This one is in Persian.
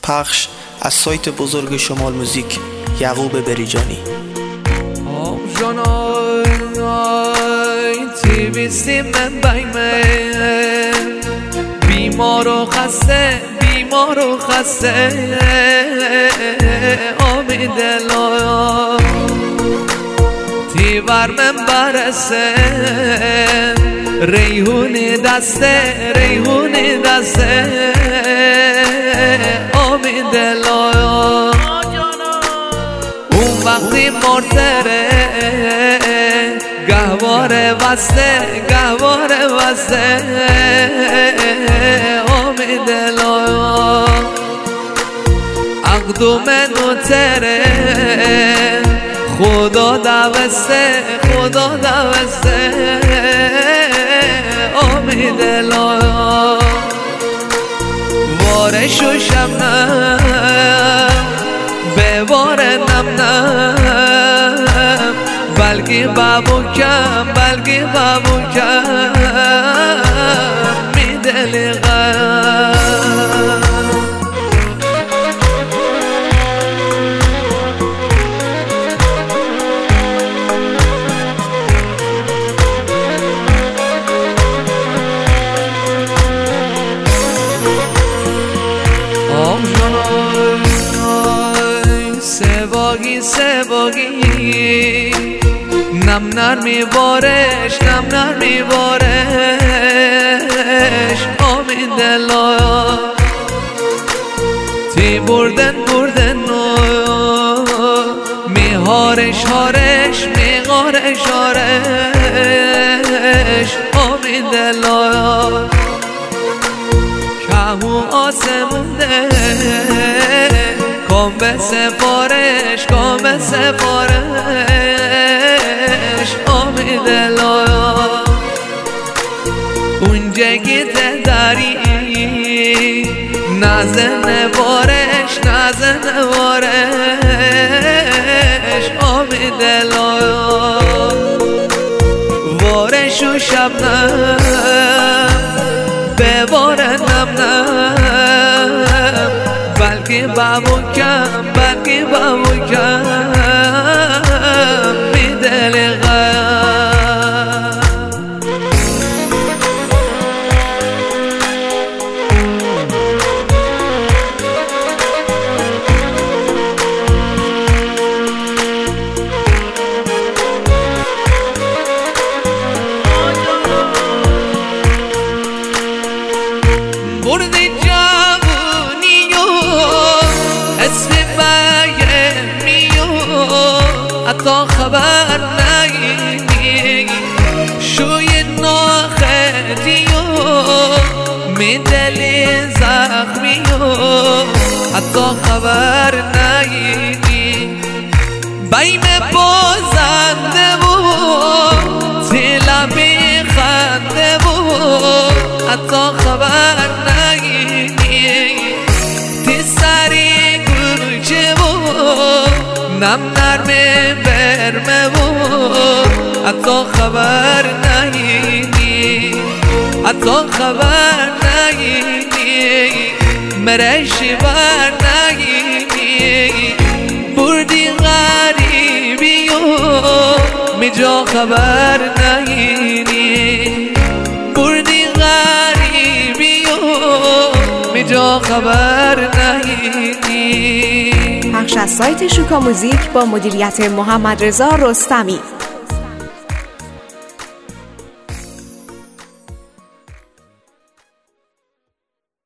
پخش از سایت بزرگ شمال موزیک، یعقوب بریجانی. تیویستی من بایمه بیمار و خسته آمی دلایا تیور من برسه ریحونی دسته آمی دلایا اون وقتی مرتره گهواره وسته آمی دلایا عقدو منو تره خدا دوسته آمی دلایا وارش و شبنم به وار نم بلگی بابو کم می دلی غم سواگی نم نرمی بارش آمین دلایا تی بردن میهارش آمین دلایا کهو آسمونده کام به سفارش آمی دلایا اونجا گیته داری نازن وارش آمی دلایا وارش و شبنم به وار نم بلکه بابو کم می دل غم بردی جوونی و اسم حتی خبر نگیری شوی ناخدی و می دلی زخمی و حتی خبر نگیری بیم بازنده و تلبی خنده و حتی خبر نگیری تی سری گرچه و نم نرمه برمه و حتی خبر نگیری مرشی بر نگیری بردی غریبی و می جا خبر نگیری بردی غریبی و می جا خبر نگیری. پخش از سایت شوکا موزیک با مدیریت محمد رضا رستمی.